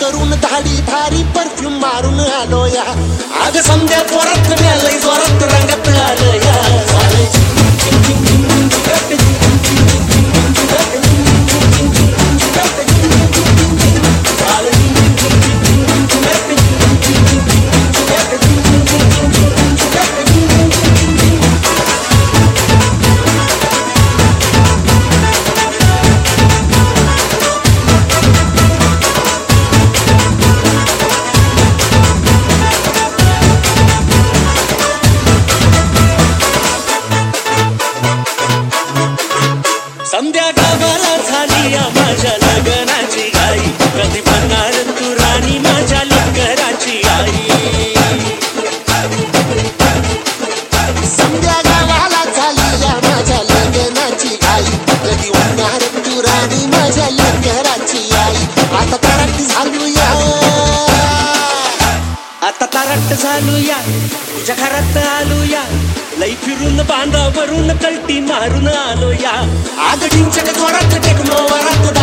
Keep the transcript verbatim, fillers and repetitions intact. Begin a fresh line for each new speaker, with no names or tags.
करून धाडी धारी परफ्यूम मारून आलो या. अग समजा जोरात मेलय जोरात रंगात आलं या. संध्या गावाला झाली या माझ्या लग्नाची घाई. कधी बनणार तू राणी माझ्या लग्नाची आई. संध्या गावाला झाली या माझ्या लग्नाची घाई. कधी बनणार तू राणी माझ्या लग्नाची आई. आता तारट झालूया आता तारट झालूया तुझ्या घरात आलूया. लई फिरून बांधावरून कल्टी मारून आलो या. आग ढिंचक जोरात टेक्नो वरात